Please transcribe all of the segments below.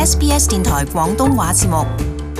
SBS 電台廣東話節目。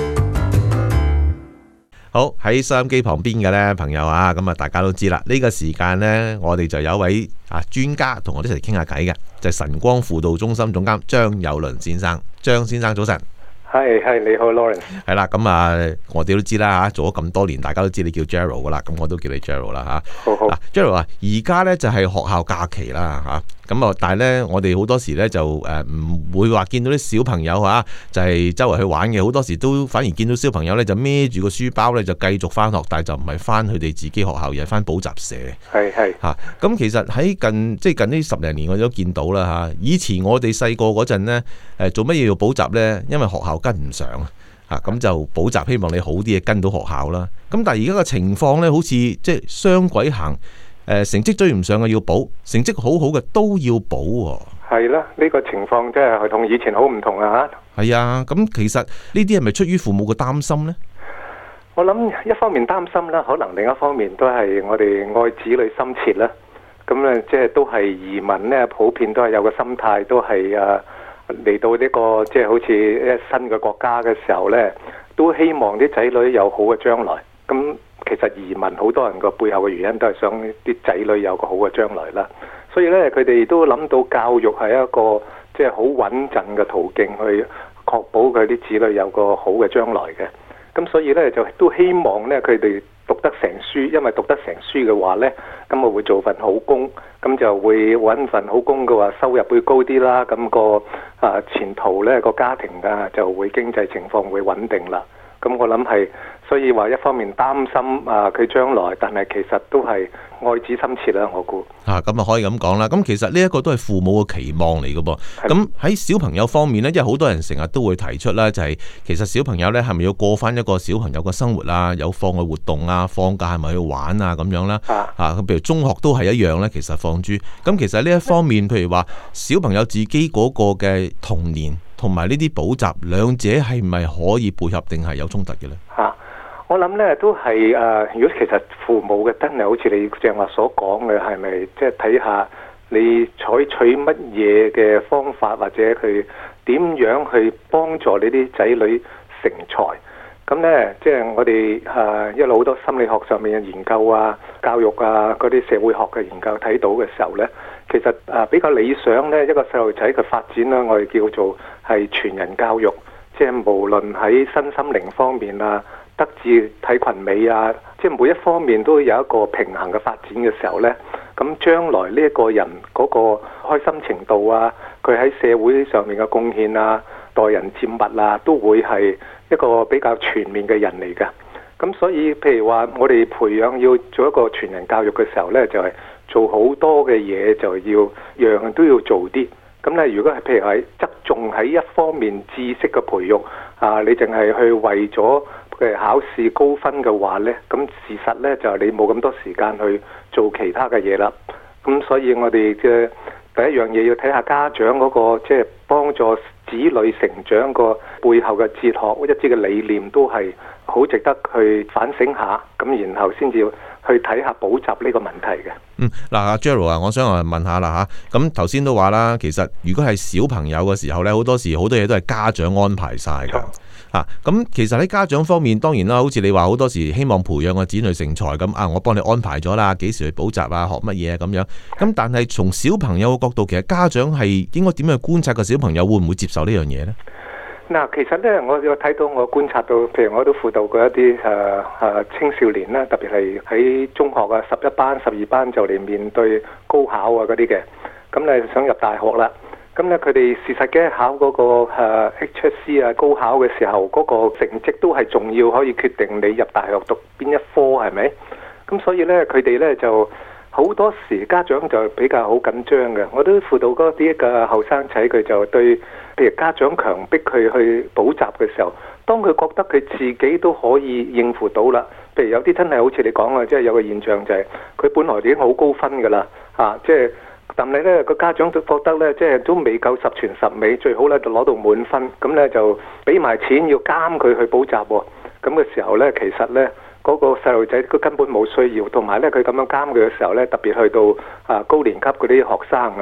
好，喺收音機旁邊嘅咧朋友啊，咁啊大家都知啦，呢個時間呢，我哋就有位專家同我哋一齊傾下偈嘅，就係晨光輔導中心總監張友倫先生。張先生早晨。 係你好 Lawrence。 係啦，咁啊我哋都知啦嚇，做咗咁多年，大家都知你叫 Gerald 噶啦，咁我都叫你 Gerald 啦嚇。 好。 Gerald 啊，而家咧就係學校假期啦嚇，咁啊但係咧我哋好多時咧就唔會話見到啲小朋友嚇，就係周圍去玩嘅，好多時都反而見到小朋友咧就孭住個書包咧就繼續翻學，但係就唔係翻佢哋自己學校，而係翻補習社。 係嚇，咁其實喺近呢10零年我都見到啦嚇。以前我哋細個嗰陣咧做乜嘢要補習咧？因為學校跟唔上啊，咁就補習，希望你好啲嘢跟到學校啦。咁但係而家嘅情況咧，好似即係雙軌行，成績追唔上嘅要補，成績好好嘅都要補喎。 係啦，呢個情況真係同以前好唔同啊嚇。 係啊，咁其實呢啲係咪出於父母嘅擔心呢？ 我諗一方面擔心啦，可能另一方面都係我哋愛子女心切啦。咁咧即係都係移民咧，普遍都係有個心態，都係嚟到呢個即係好似一新嘅國家嘅時候呢，都希望啲仔女有好嘅將來。咁其實移民好多人個背後嘅原因都係想啲仔女有個好嘅將來啦。所以呢，佢哋都諗到教育係一個即係好穩陣嘅途徑，去確保佢啲子女有個好嘅將來嘅。咁所以呢，就都希望呢，佢哋讀得成書，因為讀得成書嘅話呢，咁我會做份好工，咁就會揾份好工嘅話，收入會高啲啦，咁個前途呢，個家庭就會經濟情況會穩定啦。咁我諗係，所以話一方面擔心佢將來，但係其實都係愛子心切啦，我估。 咁啊可以咁講啦。咁其實呢一個都係父母嘅期望嚟嘅噃。咁喺小朋友方面呢，因為好多人成日都會提出啦，就係其實小朋友呢係咪要過翻一個小朋友嘅生活啊？有課外活動啊，放假係咪去玩啊咁樣啦？咁譬如中學都係一樣呢，其實放諸。咁其實呢一方面，譬如話小朋友自己嗰個嘅童年同埋呢啲補習，兩者係咪可以配合定係有衝突嘅呢？ 我諗呢都係如果其實父母嘅真係好似你正話所講嘅，係咪即係睇下你採取乜嘢嘅方法，或者佢點樣去幫助你啲仔女成才？咁呢，即係我哋一路好多心理學上面嘅研究啊、教育啊、嗰啲社會學嘅研究睇到嘅時候呢，其實比較理想呢，一個細路仔嘅發展呢，我哋叫做係全人教育，即係無論喺身心靈方面啊、德智體群美啊，即係每一方面都有一個平衡嘅發展嘅時候呢，咁將來呢一個人嗰個開心程度啊，佢喺社會上面嘅貢獻啊、待人接物啊，都會係一個比較全面嘅人嚟㗎。咁所以譬如話我哋培養要做一個全人教育嘅時候呢，就係做好多嘅嘢，就要樣樣都要做啲。咁咧，如果係譬如係側重喺一方面知識嘅培育你淨係去為咗考試高分嘅話呢，咁事實呢，就係你冇咁多時間去做其他嘅嘢啦。咁所以我哋嘅第一樣嘢要睇下家長嗰個即係幫助子女成長個背後嘅哲學一啲嘅理念，都係好值得去反省下，咁然後先至去睇下補習呢個問題嘅。 嗱，Gerald 啊，我想問下啦嚇。咁頭先都話啦，其實如果係小朋友嘅時候咧，好多時好多嘢都係家長安排晒㗎。咁其實喺家長方面，當然啦，好似你話好多時希望培養個子女成才咁我幫你安排咗啦，幾時去補習啊，學乜嘢咁樣。咁但係從小朋友嘅角度，其實家長係應該點樣觀察個小朋友會唔會接受呢樣嘢呢？ 嗱，其實呢，我有睇到，我觀察到，譬如我都輔導過一啲青少年啦，特別係喺中學11班、12班就嚟面對高考嗰啲嘅，咁你想入大學啦。咁咧，佢哋事實嘅考嗰個HSC 高考嘅時候，嗰個成績都係重要，可以決定你入大學讀邊一科，係咪？咁所以咧，佢哋咧就好多時家長就比較好緊張嘅。我都輔導嗰啲嘅後生仔，佢就對，譬如家長強迫佢去補習嘅時候，當佢覺得佢自己都可以應付到啦，譬如有啲真係好似你講嘅，即係有個現象就係佢本來已經好高分㗎啦，即係。但係咧，個家長都覺得咧，即係都未夠十全十美，最好咧就攞到滿分。咁咧就俾埋錢要監佢去補習喎。咁嘅時候咧，其實咧嗰個細路仔佢根本冇需要，同埋咧佢咁樣監佢嘅時候咧，特別去到高年級嗰啲學生啊，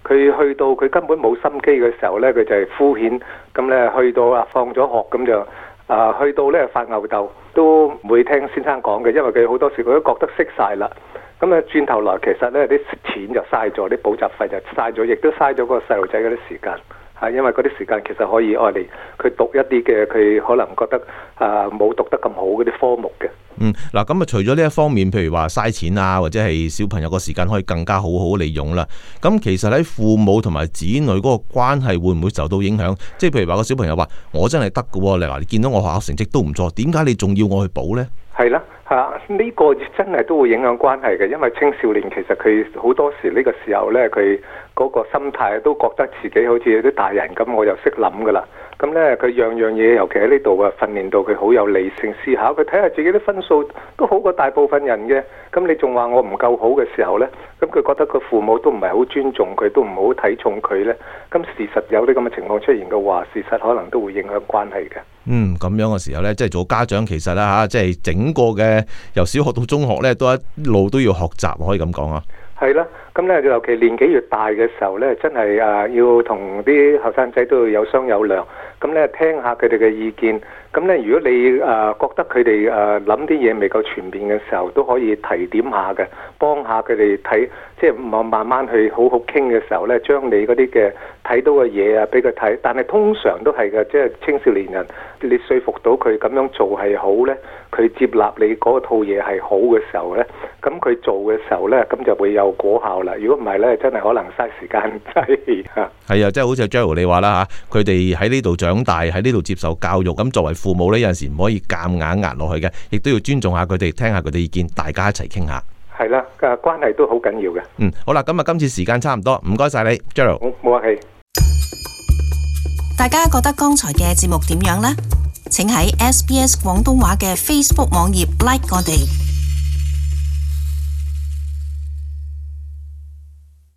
佢去到佢根本冇心機嘅時候呢，佢就係敷衍，咁呢去到放咗學咁就去到呢發吽哣，都唔會聽先生講嘅，因為佢好多時佢都覺得識晒啦。咁轉頭來其實呢啲錢就嘥咗，啲補習費就嘥咗，亦都嘥咗個細路仔嗰啲時間。因為嗰啲時間其實可以愛嚟佢讀一啲嘅佢可能覺得冇讀得咁好嗰啲科目嘅。 嗱咁除咗呢一方面，譬如話嘥錢啊，或者係小朋友個時間可以更加好好利用啦。咁其實喺父母同埋子女嗰個關係會唔會受到影響？即係譬如話個小朋友話我真係得㗎，你話你見到我學校成績都唔錯，點解你仲要我去補呢？係啦， 呢個真係都會影響關係嘅，因為青少年其實佢好多時呢個時候呢，佢嗰個心態都覺得自己好似有啲大人咁，我就識諗噶啦。咁呢，佢樣樣嘢，尤其喺呢度訓練到佢好有理性思考。佢睇下自己啲分數都好過大部分人嘅，咁你仲話我唔夠好嘅時候呢，咁佢覺得個父母都唔係好尊重佢，都唔好睇重佢呢。咁事實有啲咁嘅情況出現嘅話，事實可能都會影響關係嘅。 咁樣嘅時候呢，即係做家長其實啦即係整個嘅由小學到中學呢，都一路都要學習，可以咁講啊。 係啦，咁咧尤其年紀越大嘅時候咧，真係要同啲後生仔都要有商有量，咁咧聽下佢哋嘅意見。咁咧如果你覺得佢哋諗啲嘢未夠全面嘅時候，都可以提點下嘅，幫下佢哋睇，即係慢慢去好好傾嘅時候咧，將你嗰啲嘅睇到嘅嘢俾佢睇。但係通常都係嘅，即係青少年人，你說服到佢咁樣做係好咧，佢接納你嗰套嘢係好嘅時候咧，咁佢做嘅時候咧，咁就會有果效啦。如果唔係咧，真係可能嘥時間係啊，即係好似 Gerald 你話啦佢哋喺呢度長大，喺呢度接受教育，咁作為父母呢，有陣時唔可以夾硬壓落去嘅，亦都要尊重下佢哋，聽下佢哋意見，大家一齊傾下。 係啦，關係都好緊要嘅。 好啦，咁今次時間差唔多，唔該晒你 Gerald。 冇客氣。 大家覺得剛才嘅節目點樣呢？請喺SBS 廣東話嘅 Facebook 網頁 like 我哋。